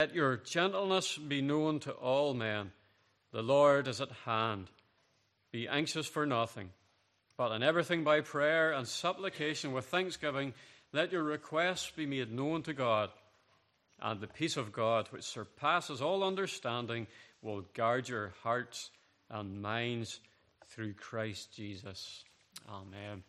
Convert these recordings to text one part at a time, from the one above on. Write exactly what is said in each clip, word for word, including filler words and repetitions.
Let your gentleness be known to all men. The Lord is at hand. Be anxious for nothing, but in everything by prayer and supplication with thanksgiving, let your requests be made known to God. And the peace of God, which surpasses all understanding, will guard your hearts and minds through Christ Jesus. Amen.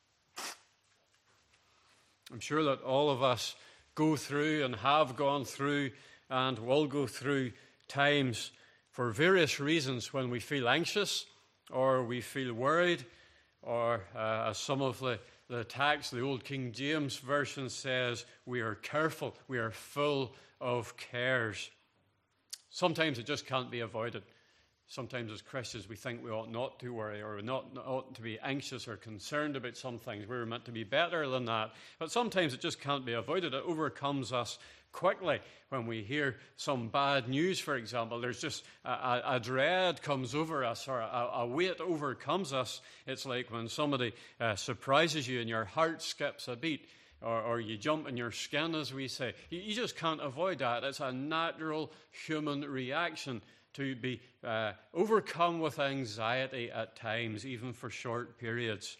I'm sure that all of us go through and have gone through and will go through times for various reasons when we feel anxious or we feel worried, or uh, as some of the, the text, the old King James Version says, we are careful, we are full of cares. Sometimes it just can't be avoided. Sometimes as Christians we think we ought not to worry or not, not ought to be anxious or concerned about some things. We're meant to be better than that. But sometimes it just can't be avoided. It overcomes us quickly when we hear some bad news, for example. There's just a, a, a dread comes over us, or a, a weight overcomes us. It's like when somebody uh, surprises you and your heart skips a beat, or, or you jump in your skin, as we say. You, you just can't avoid that. It's a natural human reaction to be uh, overcome with anxiety at times, even for short periods.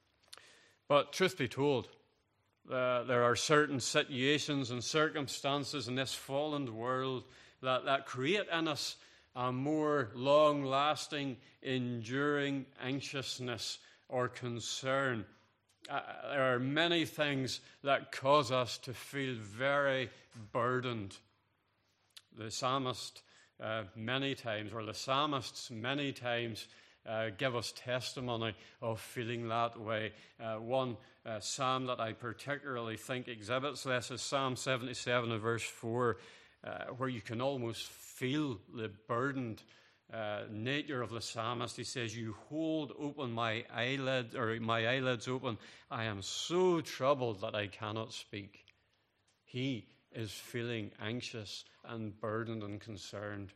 But truth be told, uh, there are certain situations and circumstances in this fallen world that, that create in us a more long-lasting, enduring anxiousness or concern. Uh, there are many things that cause us to feel very burdened. The psalmist Uh, many times, or the psalmists many times uh, give us testimony of feeling that way. Uh, one uh, psalm that I particularly think exhibits this is Psalm seventy-seven and verse four, uh, where you can almost feel the burdened uh, nature of the psalmist. He says, "You hold open my eyelid, or my eyelids open. I am so troubled that I cannot speak." He is feeling anxious and burdened and concerned.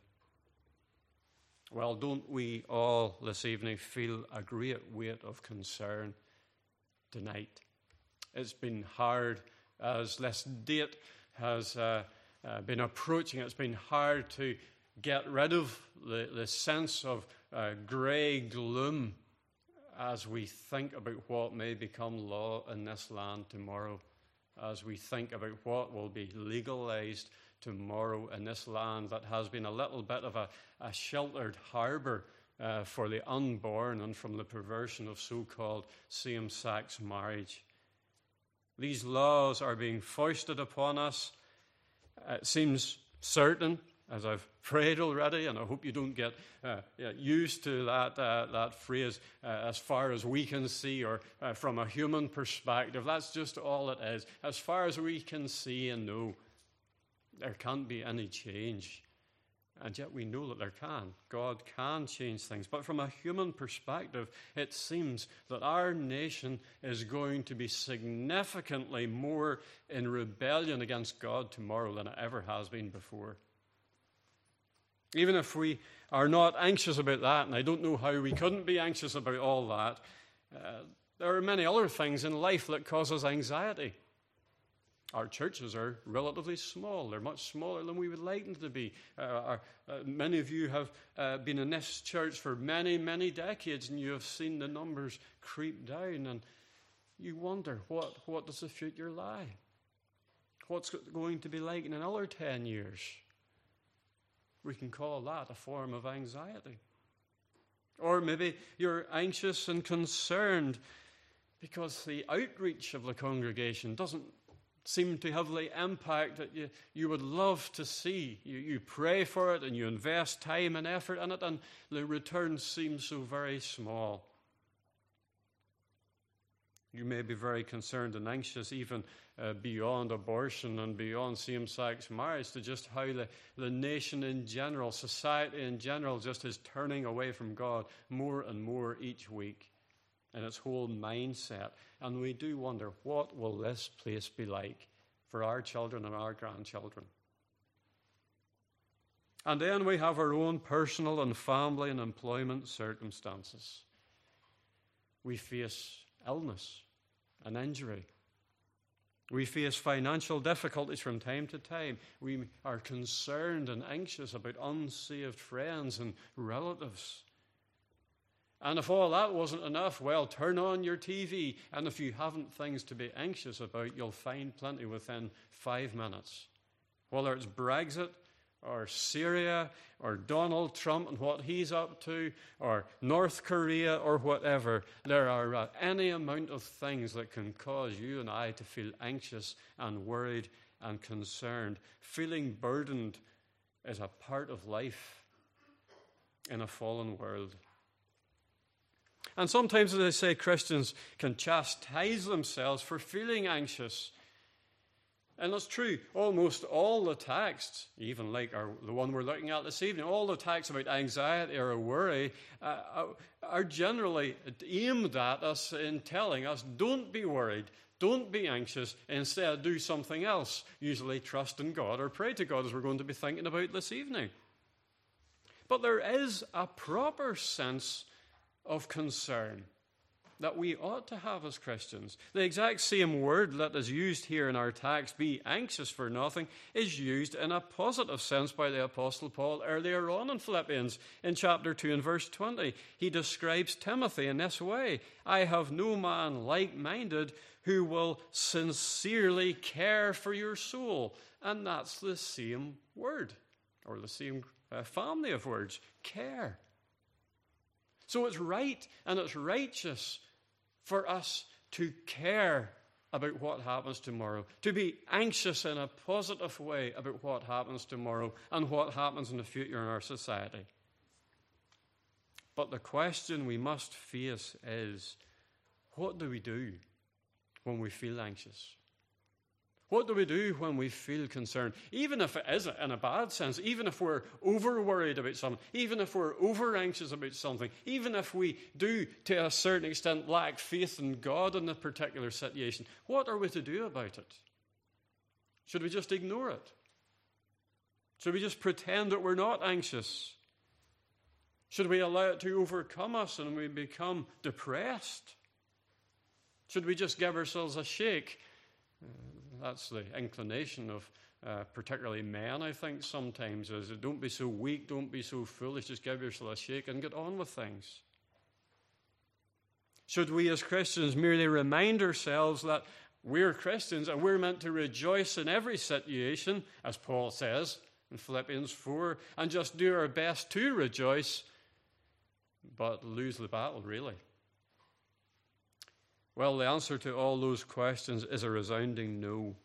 Well, don't we all this evening feel a great weight of concern tonight? It's been hard as this date has uh, uh, been approaching. It's been hard to get rid of the, the sense of uh, grey gloom as we think about what may become law in this land tomorrow, as we think about what will be legalized tomorrow in this land that has been a little bit of a, a sheltered harbour uh, for the unborn and from the perversion of so-called same-sex marriage. These laws are being foisted upon us. It seems certain, as I've prayed already, and I hope you don't get uh, used to that uh, that phrase, uh, as far as we can see, or uh, from a human perspective. That's just all it is. As far as we can see and know, there can't be any change. And yet we know that there can. God can change things. But from a human perspective, it seems that our nation is going to be significantly more in rebellion against God tomorrow than it ever has been before. Even if we are not anxious about that, and I don't know how we couldn't be anxious about all that, uh, there are many other things in life that cause us anxiety. Our churches are relatively small. They're much smaller than we would like them to be. Uh, our, uh, many of you have uh, been in this church for many, many decades, and you have seen the numbers creep down, and you wonder, what, what does the future lie? What's it going to be like in another ten years? We can call that a form of anxiety. Or maybe you're anxious and concerned because the outreach of the congregation doesn't seem to have the impact that you, you would love to see. You, you pray for it and you invest time and effort in it, and the return seems so very small. You may be very concerned and anxious even uh, beyond abortion and beyond same-sex marriage, to just how the, the nation in general, society in general, just is turning away from God more and more each week in its whole mindset. And we do wonder, what will this place be like for our children and our grandchildren? And then we have our own personal and family and employment circumstances. We face illness and injury. We face financial difficulties from time to time. We are concerned and anxious about unsaved friends and relatives. And if all that wasn't enough, well, turn on your T V, and if you haven't things to be anxious about, you'll find plenty within five minutes. Whether it's Brexit, or Syria, or Donald Trump and what he's up to, or North Korea, or whatever, there are uh, any amount of things that can cause you and I to feel anxious and worried and concerned. Feeling burdened is a part of life in a fallen world. And sometimes, as I say, Christians can chastise themselves for feeling anxious. And it's true, almost all the texts, even like our, the one we're looking at this evening, all the texts about anxiety or worry uh, are generally aimed at us in telling us, don't be worried, don't be anxious, instead do something else, usually trust in God or pray to God, as we're going to be thinking about this evening. But there is a proper sense of concern that we ought to have as Christians. The exact same word that is used here in our text, be anxious for nothing, is used in a positive sense by the Apostle Paul earlier on in Philippians in chapter two and verse twenty. He describes Timothy in this way: I have no man like-minded who will sincerely care for your soul. And that's the same word, or the same uh, family of words, care. So it's right and it's righteous for us to care about what happens tomorrow, to be anxious in a positive way about what happens tomorrow and what happens in the future in our society. But the question we must face is, what do we do when we feel anxious? What do we do when we feel concerned? Even if it is in a bad sense, even if we're over-worried about something, even if we're over-anxious about something, even if we do, to a certain extent, lack faith in God in a particular situation, what are we to do about it? Should we just ignore it? Should we just pretend that we're not anxious? Should we allow it to overcome us and we become depressed? Should we just give ourselves a shake? Uh, that's the inclination of uh, particularly men, I think, sometimes, is don't be so weak, don't be so foolish, just give yourself a shake and get on with things. Should we as Christians merely remind ourselves that we're Christians and we're meant to rejoice in every situation, as Paul says in Philippians four, and just do our best to rejoice, but lose the battle, really? Well, the answer to all those questions is a resounding no.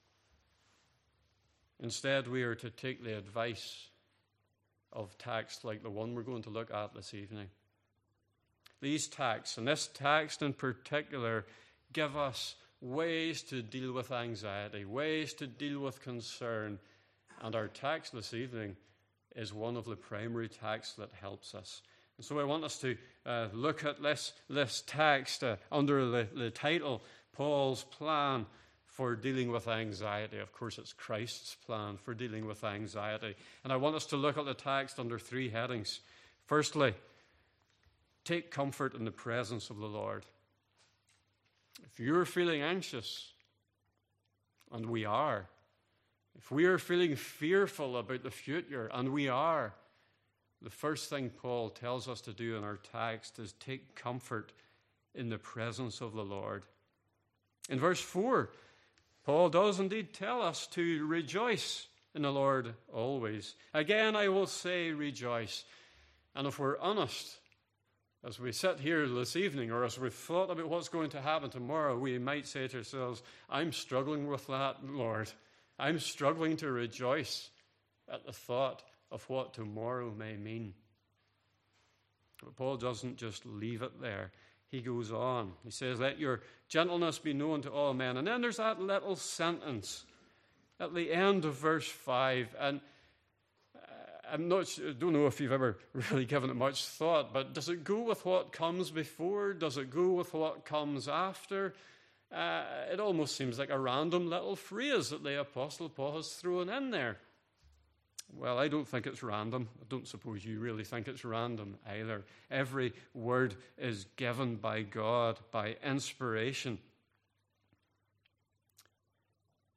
Instead, we are to take the advice of texts like the one we're going to look at this evening. These texts, and this text in particular, give us ways to deal with anxiety, ways to deal with concern. And our text this evening is one of the primary texts that helps us. And so I want us to uh, look at this, this text uh, under the, the title, Paul's Plan for Dealing with Anxiety. Of course, it's Christ's plan for dealing with anxiety. And I want us to look at the text under three headings. Firstly, take comfort in the presence of the Lord. If you're feeling anxious, and we are, if we are feeling fearful about the future, and we are, the first thing Paul tells us to do in our text is take comfort in the presence of the Lord. In verse four, Paul does indeed tell us to rejoice in the Lord always. Again, I will say rejoice. And if we're honest, as we sit here this evening, or as we've thought about what's going to happen tomorrow, we might say to ourselves, I'm struggling with that, Lord. I'm struggling to rejoice at the thought of what tomorrow may mean. But Paul doesn't just leave it there. He goes on. He says, let your gentleness be known to all men. And then there's that little sentence at the end of verse five. And I'm not, I don't know if you've ever really given it much thought, but does it go with what comes before? Does it go with what comes after? Uh, it almost seems like a random little phrase that the Apostle Paul has thrown in there. Well, I don't think it's random. I don't suppose you really think it's random either. Every word is given by God, by inspiration.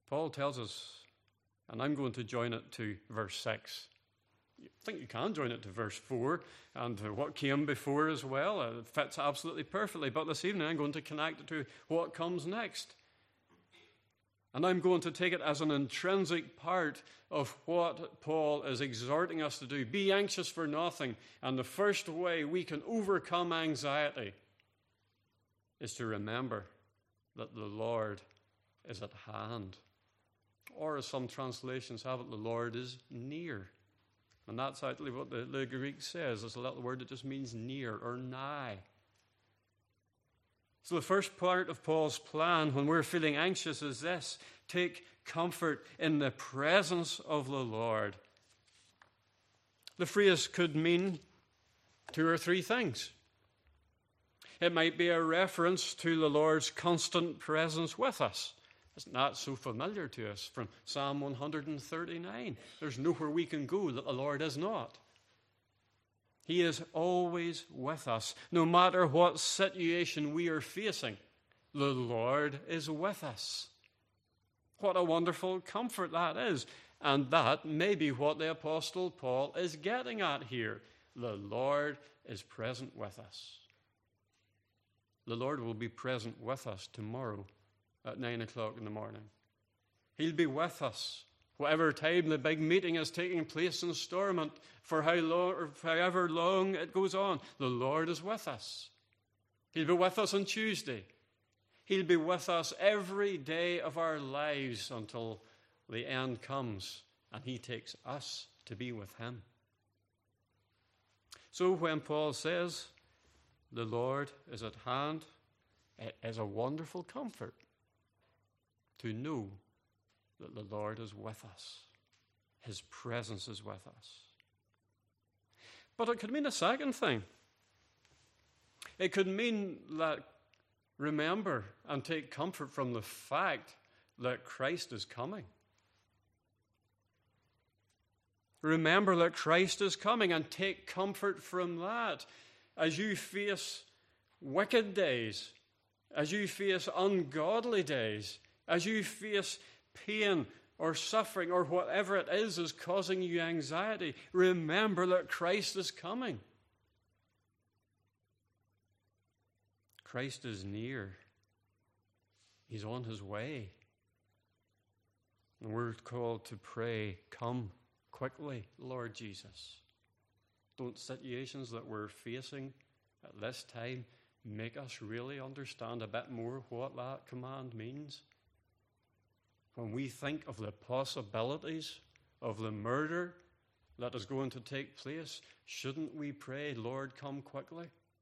Paul tells us, and I'm going to join it to verse six. I think you can join it to verse four and to what came before as well. It fits absolutely perfectly. But this evening I'm going to connect it to what comes next. And I'm going to take it as an intrinsic part of what Paul is exhorting us to do. Be anxious for nothing. And the first way we can overcome anxiety is to remember that the Lord is at hand. Or as some translations have it, the Lord is near. And that's actually what the, the Greek says. It's a little word that just means near or nigh. So the first part of Paul's plan when we're feeling anxious is this: take comfort in the presence of the Lord. The phrase could mean two or three things. It might be a reference to the Lord's constant presence with us. Isn't that so familiar to us from Psalm one thirty-nine? There's nowhere we can go that the Lord is not. He is always with us. No matter what situation we are facing, the Lord is with us. What a wonderful comfort that is. And that may be what the Apostle Paul is getting at here. The Lord is present with us. The Lord will be present with us tomorrow at nine o'clock in the morning. He'll be with us whatever time the big meeting is taking place in Stormont, for how long, or however long it goes on. The Lord is with us. He'll be with us on Tuesday. He'll be with us every day of our lives until the end comes and he takes us to be with him. So when Paul says the Lord is at hand, it is a wonderful comfort to know that the Lord is with us. His presence is with us. But it could mean a second thing. It could mean that remember and take comfort from the fact that Christ is coming. Remember that Christ is coming and take comfort from that as you face wicked days, as you face ungodly days, as you face pain or suffering or whatever it is is causing you anxiety. Remember that Christ is coming. Christ is near. He's on his way. And we're called to pray, come quickly, Lord Jesus. Don't situations that we're facing at this time make us really understand a bit more what that command means? When we think of the possibilities of the murder that is going to take place, shouldn't we pray, Lord, come quickly?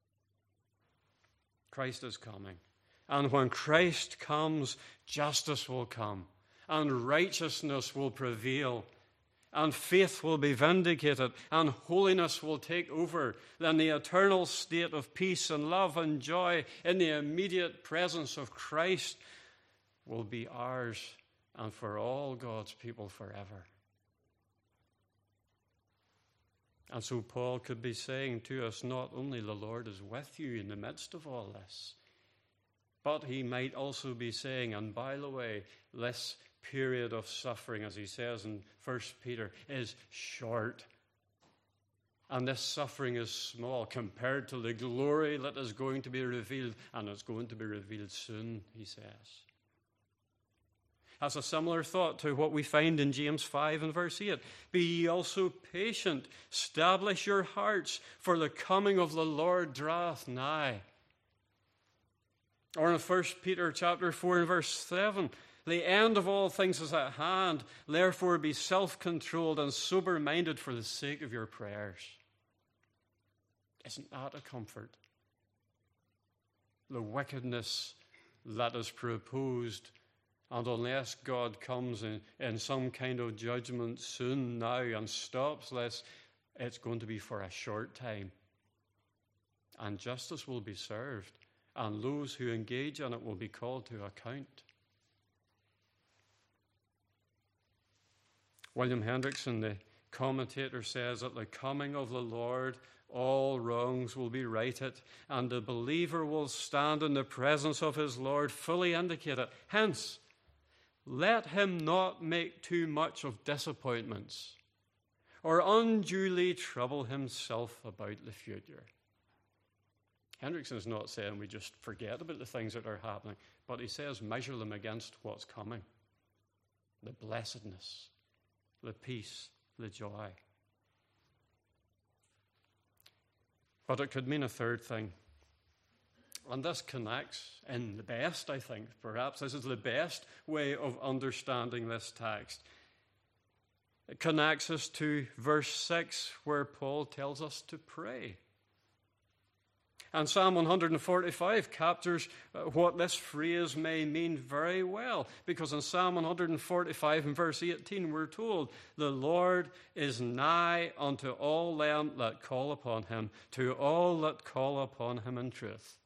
Christ is coming. And when Christ comes, justice will come, and righteousness will prevail, and faith will be vindicated, and holiness will take over. Then the eternal state of peace and love and joy in the immediate presence of Christ will be ours and for all God's people forever. And so Paul could be saying to us, not only the Lord is with you in the midst of all this, but he might also be saying, and by the way, this period of suffering, as he says in First Peter, is short. And this suffering is small compared to the glory that is going to be revealed, and it's going to be revealed soon, he says. That's a similar thought to what we find in James five and verse eight. Be ye also patient, establish your hearts, for the coming of the Lord draweth nigh. Or in First Peter chapter four and verse seven, the end of all things is at hand, therefore be self-controlled and sober-minded for the sake of your prayers. Isn't that a comfort? The wickedness that is proposed, and unless God comes in, in some kind of judgment soon now and stops this, it's going to be for a short time. And justice will be served, and those who engage in it will be called to account. William Hendrickson, the commentator, says, at the coming of the Lord, all wrongs will be righted, and the believer will stand in the presence of his Lord fully indicated. Hence, let him not make too much of disappointments or unduly trouble himself about the future. Hendrickson's not saying we just forget about the things that are happening, but he says measure them against what's coming. The blessedness, the peace, the joy. But it could mean a third thing. And this connects in the best, I think. Perhaps this is the best way of understanding this text. It connects us to verse six, where Paul tells us to pray. And Psalm one forty-five captures what this phrase may mean very well, because in Psalm one forty-five and verse eighteen we're told, the Lord is nigh unto all them that call upon him, to all that call upon him in truth.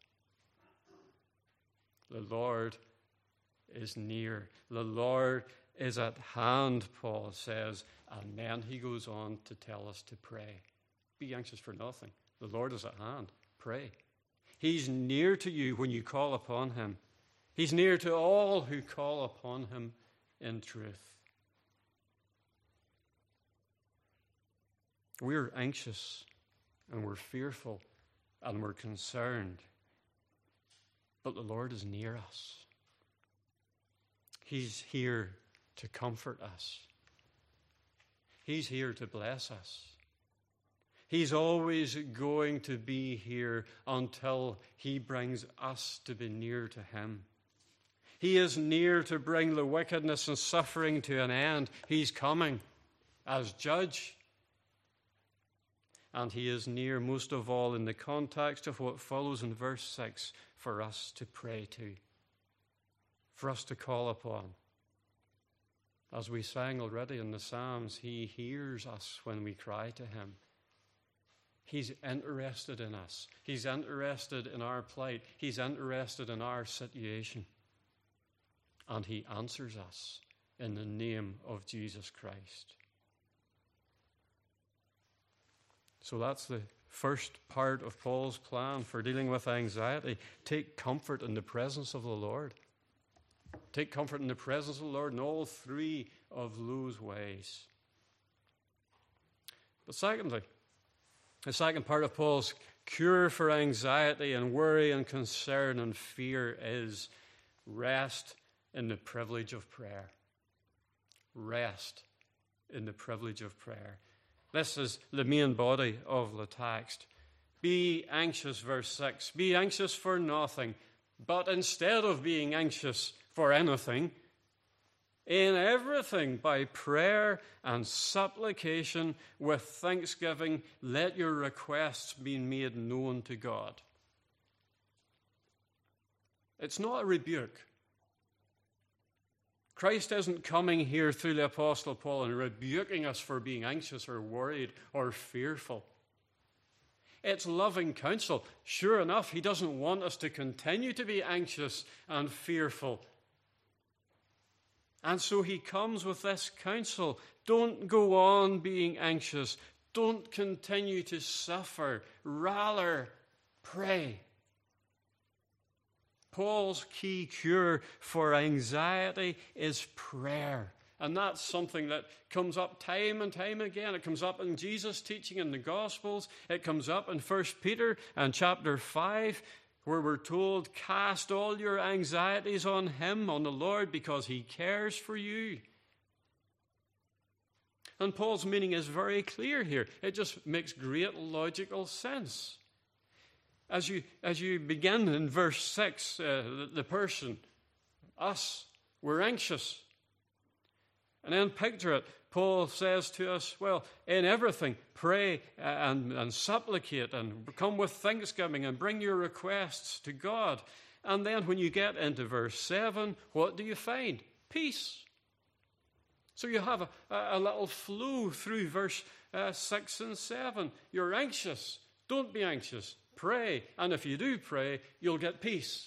The Lord is near. The Lord is at hand, Paul says, and then he goes on to tell us to pray. Be anxious for nothing. The Lord is at hand. Pray. He's near to you when you call upon him. He's near to all who call upon him in truth. We're anxious and we're fearful and we're concerned, but the Lord is near us. He's here to comfort us. He's here to bless us. He's always going to be here until he brings us to be near to him. He is near to bring the wickedness and suffering to an end. He's coming as judge. And he is near most of all in the context of what follows in verse six for us to pray to, for us to call upon. As we sang already in the Psalms, he hears us when we cry to him. He's interested in us. He's interested in our plight. He's interested in our situation. And he answers us in the name of Jesus Christ. So that's the first part of Paul's plan for dealing with anxiety. Take comfort in the presence of the Lord. Take comfort in the presence of the Lord in all three of those ways. But secondly, the second part of Paul's cure for anxiety and worry and concern and fear is rest in the privilege of prayer. Rest in the privilege of prayer. This is the main body of the text. Be anxious, verse six. Be anxious for nothing, but instead of being anxious for anything, in everything, by prayer and supplication with thanksgiving, let your requests be made known to God. It's not a rebuke. Christ isn't coming here through the Apostle Paul and rebuking us for being anxious or worried or fearful. It's loving counsel. Sure enough, he doesn't want us to continue to be anxious and fearful. And so he comes with this counsel. Don't go on being anxious. Don't continue to suffer. Rather, pray. Paul's key cure for anxiety is prayer. And that's something that comes up time and time again. It comes up in Jesus' teaching in the Gospels. It comes up in First Peter and chapter five, where we're told, cast all your anxieties on him, on the Lord, because he cares for you. And Paul's meaning is very clear here. It just makes great logical sense. As you, as you begin in verse six, uh, the, the person, us, we're anxious. And then picture it. Paul says to us, well, in everything, pray and, and supplicate and come with thanksgiving and bring your requests to God. And then when you get into verse seven, what do you find? Peace. So you have a, a little flow through verse uh, six and seven. You're anxious. Don't be anxious. Pray. And if you do pray, you'll get peace.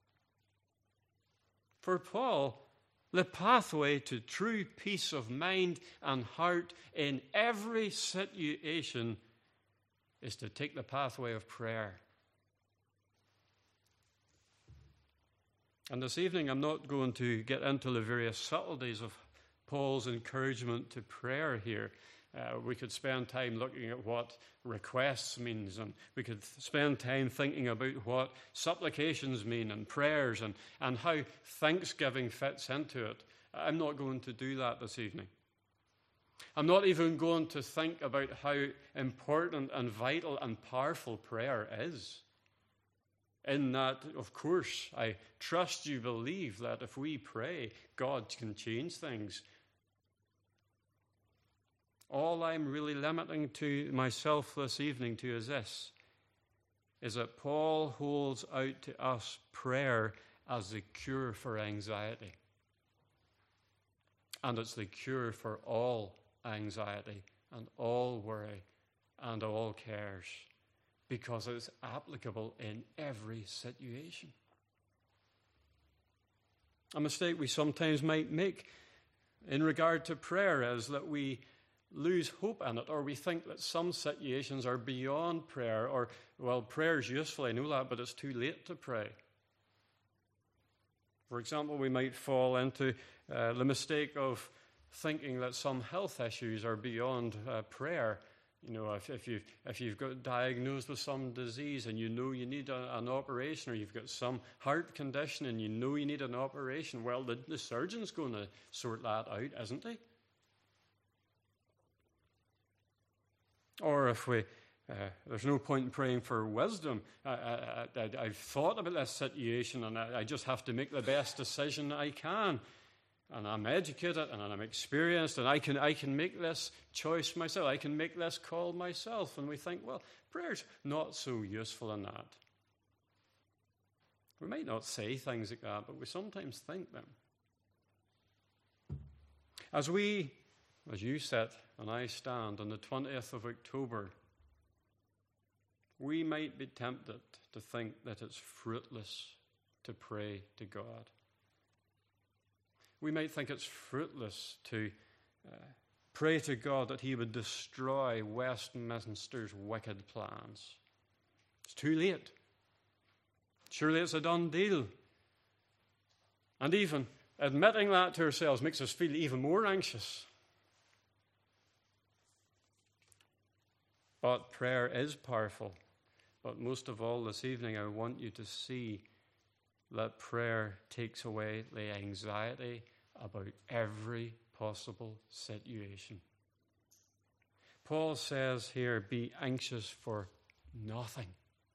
For Paul, the pathway to true peace of mind and heart in every situation is to take the pathway of prayer. And this evening, I'm not going to get into the various subtleties of Paul's encouragement to prayer here. Uh, we could spend time looking at what requests means, and we could spend time thinking about what supplications mean and prayers and, and how thanksgiving fits into it. I'm not going to do that this evening. I'm not even going to think about how important and vital and powerful prayer is. In that, of course, I trust you believe that if we pray, God can change things. All I'm really limiting to myself this evening to is this, is that Paul holds out to us prayer as the cure for anxiety. And it's the cure for all anxiety and all worry and all cares, because it's applicable in every situation. A mistake we sometimes might make in regard to prayer is that we lose hope in it, or we think that some situations are beyond prayer, or, well, prayer is useful, I know that, but it's too late to pray. For example, we might fall into uh, the mistake of thinking that some health issues are beyond uh, prayer. You know, if, if, you've, if you've got diagnosed with some disease and you know you need a, an operation, or you've got some heart condition and you know you need an operation, well, the, the surgeon's going to sort that out, isn't he? Or if we, uh, there's no point in praying for wisdom. I, I, I, I've thought about this situation and I, I just have to make the best decision I can. And I'm educated and I'm experienced and I can I can make this choice myself. I can make this call myself. And we think, well, prayer's not so useful in that. We might not say things like that, but we sometimes think them. As we, as you sit and I stand on the twentieth of October, we might be tempted to think that it's fruitless to pray to God. We might think it's fruitless to uh, pray to God that he would destroy Westminster's wicked plans. It's too late. Surely it's a done deal. And even admitting that to ourselves makes us feel even more anxious. But prayer is powerful. But most of all this evening, I want you to see that prayer takes away the anxiety about every possible situation. Paul says here, be anxious for nothing.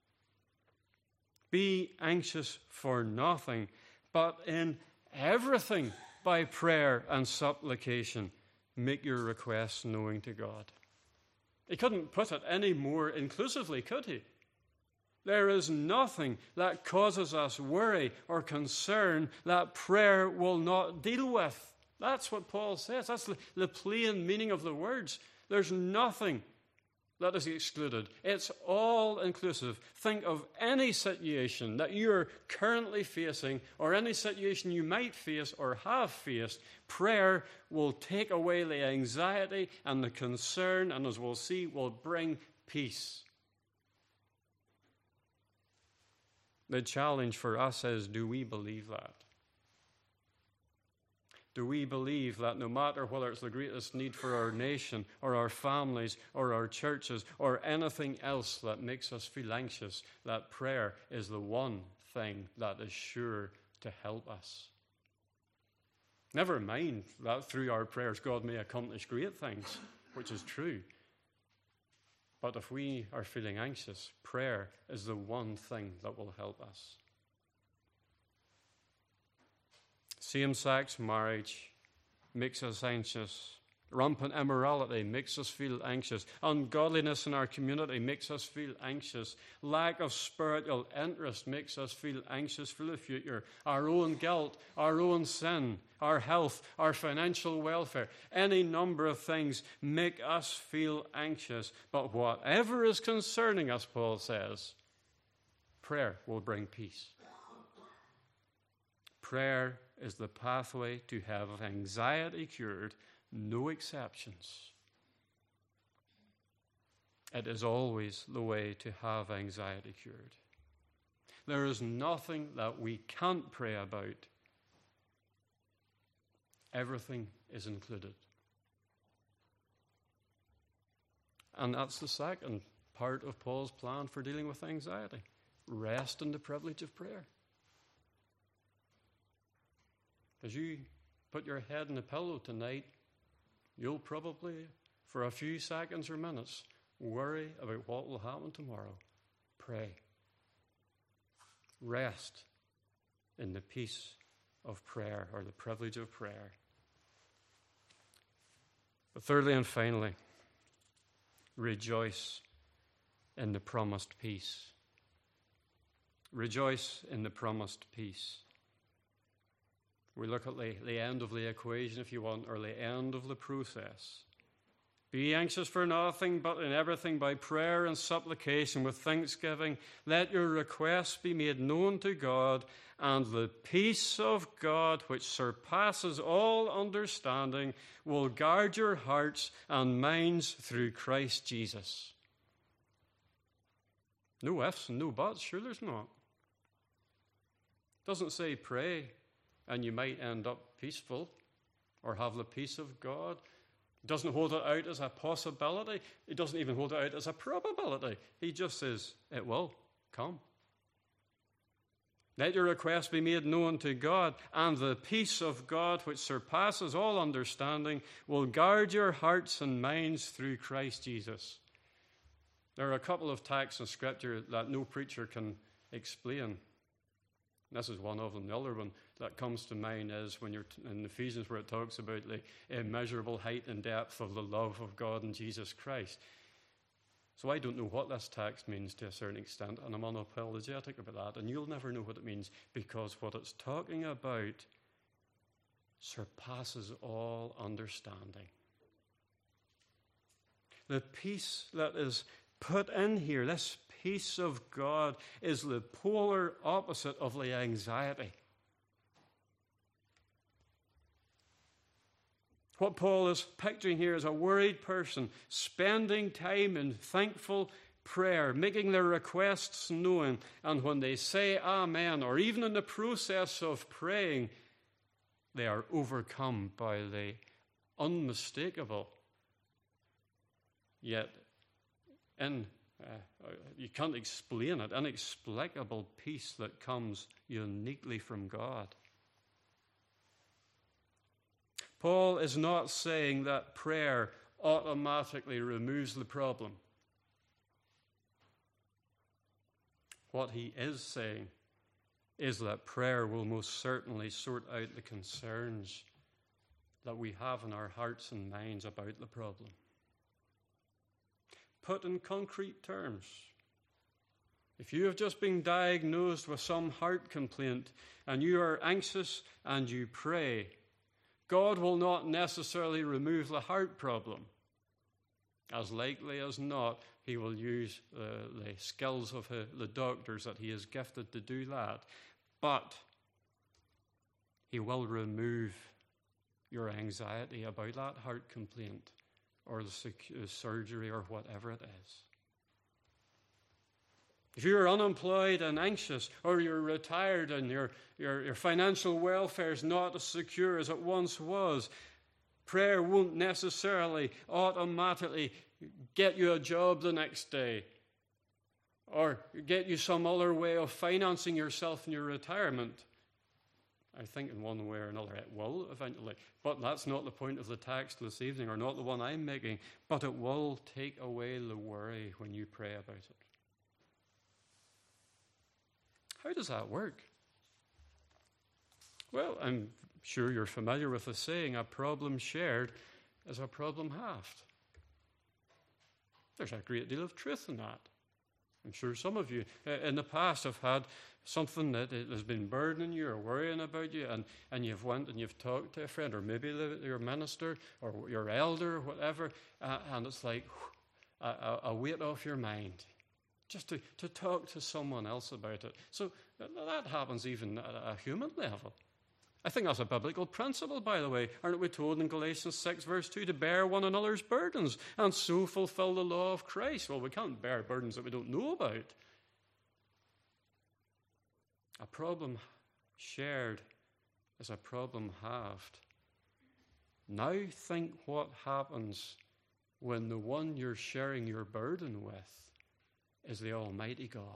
Be anxious for nothing, but in everything by prayer and supplication, make your requests known to God. He couldn't put it any more inclusively, could he? There is nothing that causes us worry or concern that prayer will not deal with. That's what Paul says. That's the, the plain meaning of the words. There's nothing that is excluded. It's all inclusive. Think of any situation that you're currently facing or any situation you might face or have faced. Prayer will take away the anxiety and the concern, and as we'll see, will bring peace. The challenge for us is, do we believe that? Do we believe that no matter whether it's the greatest need for our nation or our families or our churches or anything else that makes us feel anxious, that prayer is the one thing that is sure to help us? Never mind that through our prayers God may accomplish great things, which is true. But if we are feeling anxious, prayer is the one thing that will help us. Same-sex marriage makes us anxious. Rampant immorality makes us feel anxious. Ungodliness in our community makes us feel anxious. Lack of spiritual interest makes us feel anxious for the future. Our own guilt, our own sin, our health, our financial welfare, any number of things make us feel anxious. But whatever is concerning us, Paul says, prayer will bring peace. Prayer is the pathway to have anxiety cured. No exceptions. It is always the way to have anxiety cured. There is nothing that we can't pray about. Everything is included. And that's the second part of Paul's plan for dealing with anxiety. Rest in the privilege of prayer. As you put your head in the pillow tonight, you'll probably, for a few seconds or minutes, worry about what will happen tomorrow. Pray. Rest in the peace of prayer, or the privilege of prayer. But thirdly and finally, rejoice in the promised peace. Rejoice in the promised peace. We look at the, the end of the equation, if you want, or the end of the process. Be anxious for nothing, but in everything by prayer and supplication with thanksgiving, let your requests be made known to God, and the peace of God, which surpasses all understanding, will guard your hearts and minds through Christ Jesus. No ifs and no buts, sure there's not. It doesn't say pray and you might end up peaceful or have the peace of God. It doesn't hold it out as a possibility. It doesn't even hold it out as a probability. He just says, it will come. Let your request be made known to God, and the peace of God, which surpasses all understanding, will guard your hearts and minds through Christ Jesus. There are a couple of texts in Scripture that no preacher can explain. This is one of them. The other one that comes to mind is when you're in Ephesians, where it talks about the immeasurable height and depth of the love of God in Jesus Christ. So I don't know what this text means to a certain extent, and I'm unapologetic about that, and you'll never know what it means, because what it's talking about surpasses all understanding. The peace that is put in here, this peace of God, is the polar opposite of the anxiety. What Paul is picturing here is a worried person spending time in thankful prayer, making their requests known, and when they say amen, or even in the process of praying, they are overcome by the unmistakable, yet in uh, you can't explain it, inexplicable peace that comes uniquely from God. Paul is not saying that prayer automatically removes the problem. What he is saying is that prayer will most certainly sort out the concerns that we have in our hearts and minds about the problem. Put in concrete terms, if you have just been diagnosed with some heart complaint and you are anxious and you pray, God will not necessarily remove the heart problem. As likely as not, he will use uh, the skills of uh, the doctors that he is gifted to do that. But he will remove your anxiety about that heart complaint or the sec- surgery or whatever it is. If you're unemployed and anxious, or you're retired and your, your, your financial welfare is not as secure as it once was, prayer won't necessarily automatically get you a job the next day or get you some other way of financing yourself in your retirement. I think in one way or another it will eventually. But that's not the point of the text this evening, or not the one I'm making. But it will take away the worry when you pray about it. How does that work? Well, I'm sure you're familiar with the saying, a problem shared is a problem halved. There's a great deal of truth in that. I'm sure some of you in the past have had something that has been burdening you or worrying about you, and, and you've went and you've talked to a friend, or maybe the, your minister or your elder or whatever, uh, and it's like whew, a, a weight off your mind. Just to, to talk to someone else about it. So that happens even at a human level. I think that's a biblical principle, by the way. Aren't we told in Galatians six, verse two, to bear one another's burdens and so fulfill the law of Christ? Well, we can't bear burdens that we don't know about. A problem shared is a problem halved. Now think what happens when the one you're sharing your burden with is the Almighty God.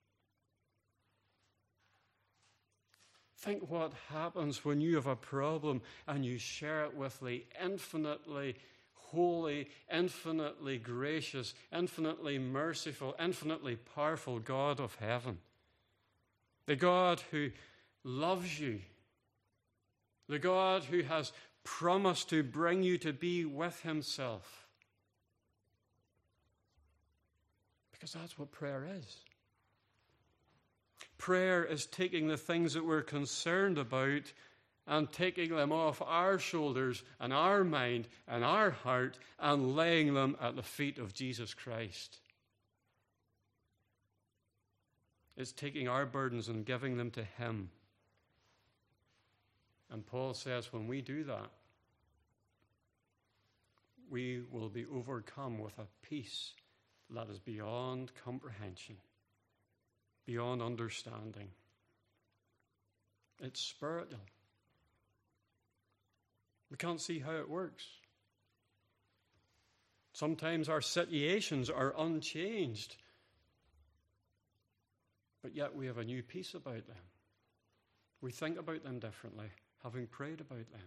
Think what happens when you have a problem and you share it with the infinitely holy, infinitely gracious, infinitely merciful, infinitely powerful God of heaven. The God who loves you. The God who has promised to bring you to be with himself. Because that's what prayer is. Prayer is taking the things that we're concerned about and taking them off our shoulders and our mind and our heart and laying them at the feet of Jesus Christ. It's taking our burdens and giving them to him. And Paul says when we do that, we will be overcome with a peace that is beyond comprehension, beyond understanding. It's spiritual. We can't see how it works. Sometimes our situations are unchanged, but yet we have a new peace about them. We think about them differently, having prayed about them.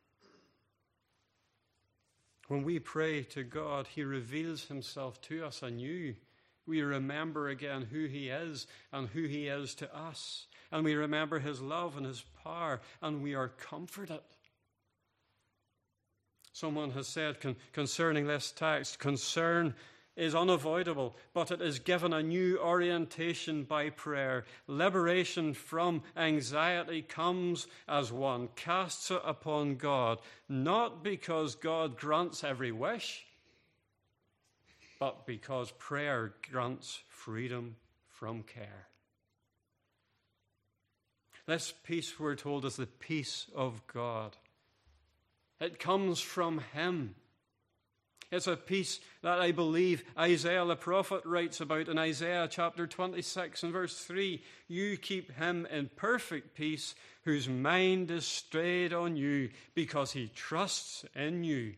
When we pray to God, he reveals himself to us anew. We remember again who he is and who he is to us. And we remember his love and his power, and we are comforted. Someone has said con- concerning this text, concern is unavoidable, but it is given a new orientation by prayer. Liberation from anxiety comes as one casts it upon God, not because God grants every wish, but because prayer grants freedom from care. This peace, we're told, is the peace of God. It comes from him. It's a peace that I believe Isaiah the prophet writes about in Isaiah chapter twenty-six and verse three. You keep him in perfect peace whose mind is stayed on you because he trusts in you.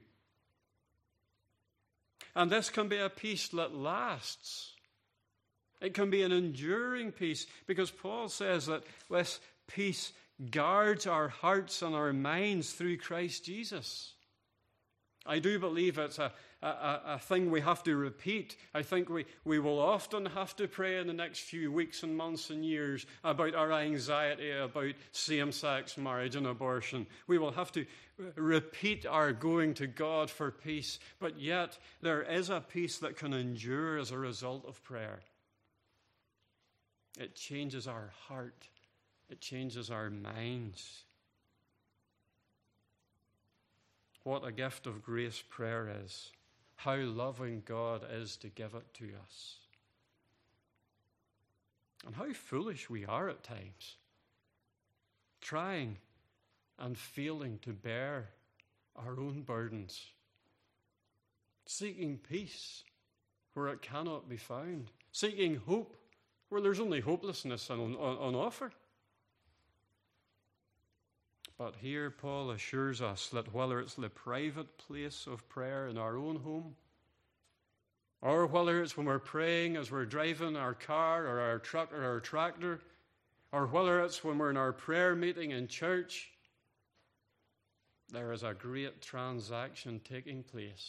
And this can be a peace that lasts. It can be an enduring peace because Paul says that this peace guards our hearts and our minds through Christ Jesus. I do believe it's a, a, a thing we have to repeat. I think we, we will often have to pray in the next few weeks and months and years about our anxiety about same-sex marriage and abortion. We will have to repeat our going to God for peace, but yet there is a peace that can endure as a result of prayer. It changes our heart. It changes our minds. What a gift of grace prayer is. How loving God is to give it to us. And how foolish we are at times. Trying and failing to bear our own burdens. Seeking peace where it cannot be found. Seeking hope where there's only hopelessness on, on, on offer. But here Paul assures us that whether it's the private place of prayer in our own home, or whether it's when we're praying as we're driving our car or our truck or our tractor, or whether it's when we're in our prayer meeting in church, there is a great transaction taking place.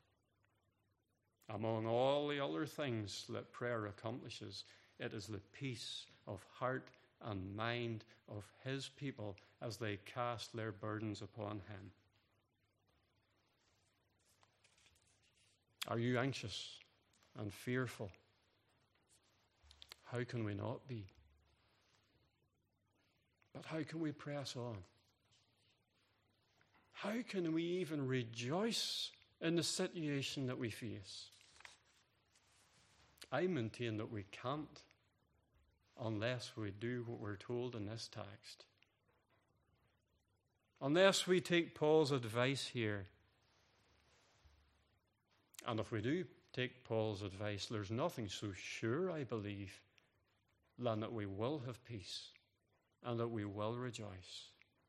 Among all the other things that prayer accomplishes, it is the peace of heart and mind of his people as they cast their burdens upon him. Are you anxious and fearful? How can we not be? But how can we press on? How can we even rejoice in the situation that we face? I maintain that we can't unless we do what we're told in this text. Unless we take Paul's advice here. And if we do take Paul's advice, there's nothing so sure, I believe, than that we will have peace and that we will rejoice.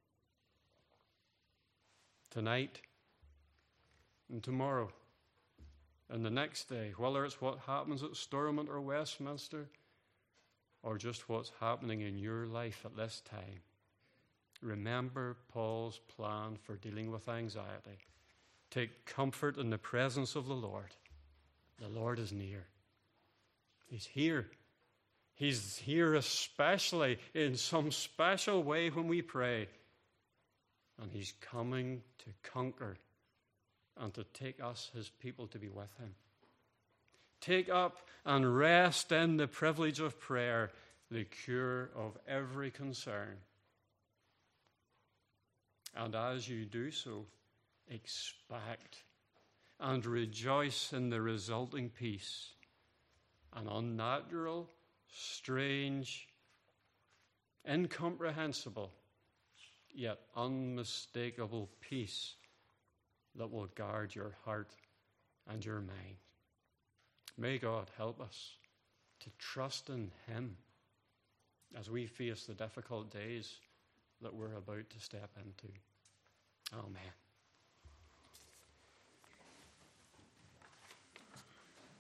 Tonight and tomorrow and the next day, whether it's what happens at Stormont or Westminster, or just what's happening in your life at this time, remember Paul's plan for dealing with anxiety. Take comfort in the presence of the Lord. The Lord is near. He's here. He's here especially in some special way when we pray. And he's coming to conquer and to take us, his people, to be with him. Take up and rest in the privilege of prayer, the cure of every concern. And as you do so, expect and rejoice in the resulting peace, an unnatural, strange, incomprehensible, yet unmistakable peace that will guard your heart and your mind. May God help us to trust in him as we face the difficult days that we're about to step into. Amen.